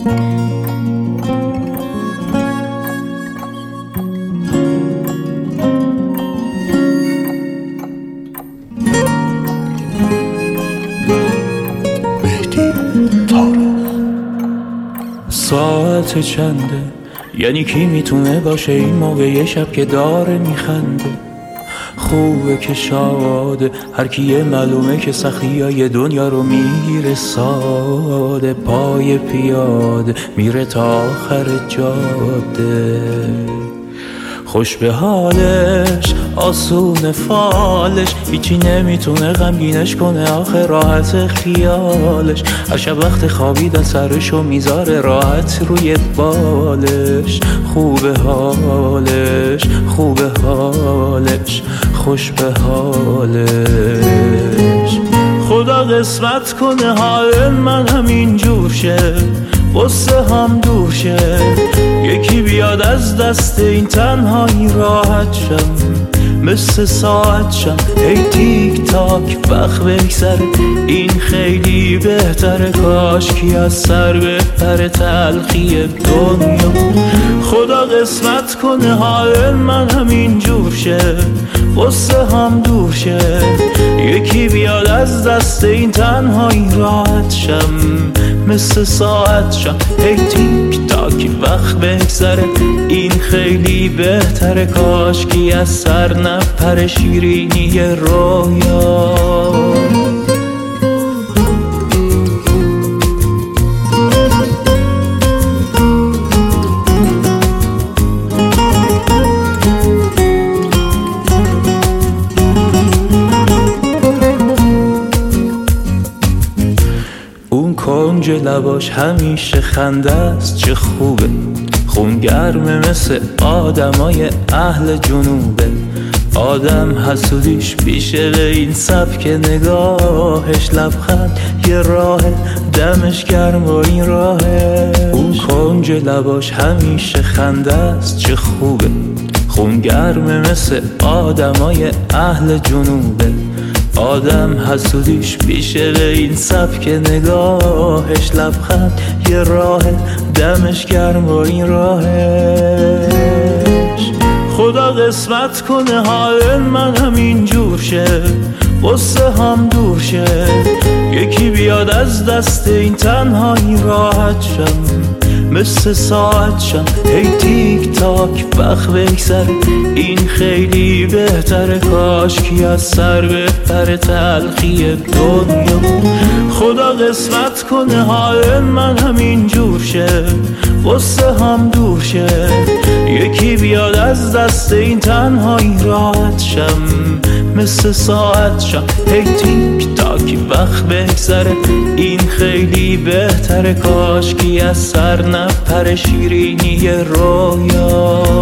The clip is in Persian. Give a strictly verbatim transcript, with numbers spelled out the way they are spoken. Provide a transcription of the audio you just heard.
ساعت چنده؟ یعنی کی میتونه باشه این موقع یه شب که داره میخنده؟ خوبه که شاده، هر کیه معلومه که سختی های دنیا رو میگیره ساده. پای پیاده میره تا آخر جاده، خوش به حالش، آسون فالش، هیچی نمیتونه غمگینش کنه آخه راحت خیالش. هر شب وقت خوابیدن سرشو میذاره راحت روی بالش. خوبه حالش، خوبه حالش، خوش به حالش. خدا قسمت کنه حال من همین جور شه، غصه هم دور شه، یکی بیاد از دست این تنهایی راحت شم، مثل ساعت شم هی تیک تاک وقت بگذره. این خیلی بهتره، کاش کی از سر بپره تلخی دنیا. خدا قسمت کنه حال من همین جور شه، غصه هم دور شه، یکی بیاد از دست این تنهایی راحت شم، مثل ساعت شم هی تیک تاک وقت بگذره. این خیلی بهتره، کاش کی از سر نپره شیرینی رویا. کنج لباش همیشه خنده است، چه خوبه، خون گرمه مثل آدمای اهل جنوبه. آدم حسودیش بیشه به این سبک نگاهش، لبخند یه راه دمش گرم و این راهه. اون کنج لباش همیشه خنده است، چه خوبه، خون گرمه مثل آدمای اهل جنوبه. آدم حسودیش بیشه به این سبک نگاهش، لبخند یه راه دمش گرم و این راهش. خدا قسمت کنه حال من همین جور شه، غصه هم دور شه، یکی بیاد از دست این تنهایی راحت شم، مثل ساعت شم هی تیک تاک وقت بگذره. این خیلی بهتره، کاش کی از سر بپره تلخی دنیا. خدا قسمت کنه حال من همین جور شه، غصه هم دور شه، یکی بیاد از دست این تنهایی راحت شم، مثل ساعت شم هی تیک تاک وقت بگذره. این خیلی بهتره، کاش کی از سر نپره شیرینی رویا.